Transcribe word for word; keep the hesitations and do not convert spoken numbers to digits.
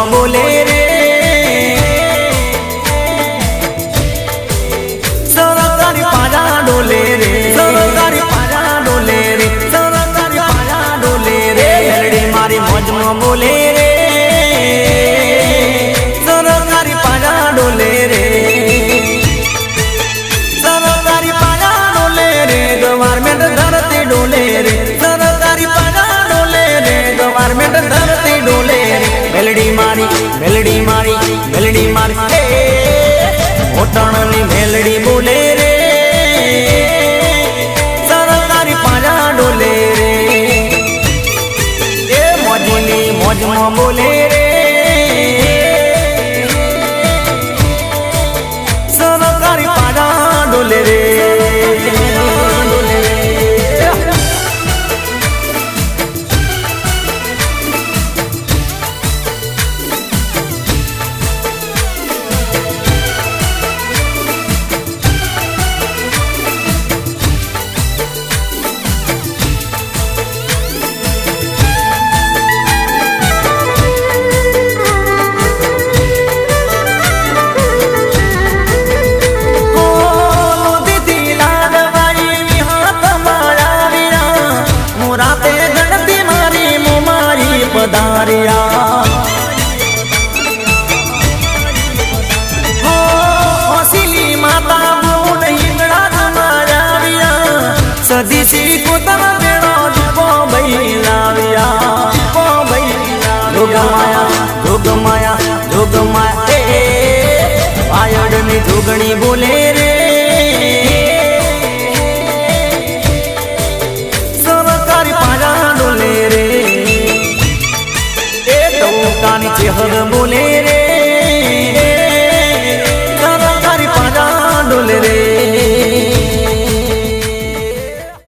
बोले रे सरकारी पाजा डोले रे सरकारी पाजा डोले रे सरकारी पाजा डोले रे मेलडी मारी मौज में बोले रे सरकारी पाजा डोले रे सरकारी पाजा डोले रे गवर्नमेंट धरती डोले रे सरकारी पाजा डोले रे गवर्नमेंट धरती डोले रे मेलडी मारी मेलडी मारी मेलडी मारी ओटणनी मेलडी बोले रे सरकारी पाजा डोले रे ए मौजनी मौज में बोले रे सरकारी पाजा डोले रे पधारिया हो हसीली माता बोल हिंगड़ा मारिया सदी सी को तब बेड़ा को बैलाविया को बैला जोग माया जोग माया जोग माया आयडनी जोगणी बोले रे सरकारी पाजा डोले रे कानी चेहर बोले रे